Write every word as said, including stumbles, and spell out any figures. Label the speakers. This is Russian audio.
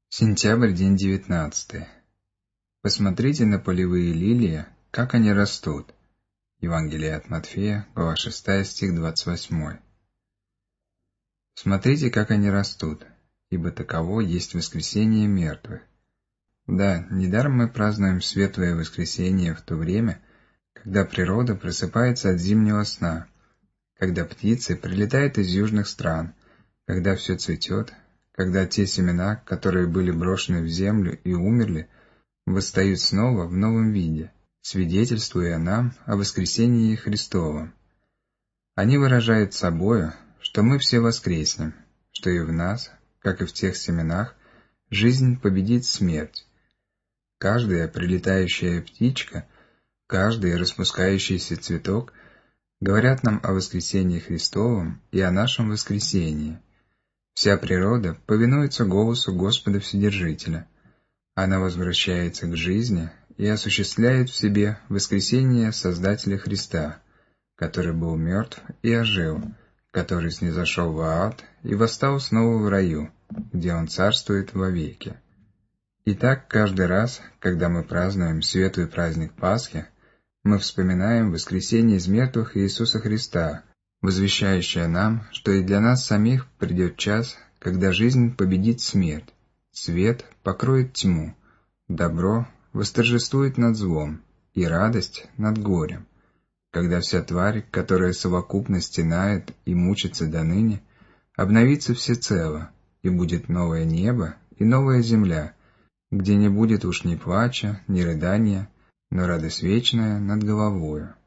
Speaker 1: Сентябрь, день девятнадцатый. Посмотрите на полевые лилии, как они растут. Евангелие от Матфея, глава шестая, стих двадцать восемь. Смотрите, как они растут, ибо таково есть воскресение мертвых. Да, недаром мы празднуем Светлое Воскресение в то время, когда природа просыпается от зимнего сна, когда птицы прилетают из южных стран, когда все цветет, когда те семена, которые были брошены в землю и умерли, восстают снова в новом виде, свидетельствуя нам о воскресении Христовом. Они выражают собою, что мы все воскреснем, что и в нас, как и в тех семенах, жизнь победит смерть. Каждая прилетающая птичка, каждый распускающийся цветок говорят нам о воскресении Христовом и о нашем воскресении. Вся природа повинуется голосу Господа Вседержителя. Она возвращается к жизни и осуществляет в себе воскресение Создателя Христа, который был мертв и ожил, который снизошел в ад и восстал снова в раю, где Он царствует вовеки. Итак, каждый раз, когда мы празднуем светлый праздник Пасхи, мы вспоминаем воскресение из мертвых Иисуса Христа, возвещающее нам, что и для нас самих придет час, когда жизнь победит смерть, свет покроет тьму, добро восторжествует над злом и радость над горем, когда вся тварь, которая совокупно стенает и мучится доныне, обновится всецело, и будет новое небо и новая земля, где не будет уж ни плача, ни рыдания, но радость вечная над головою.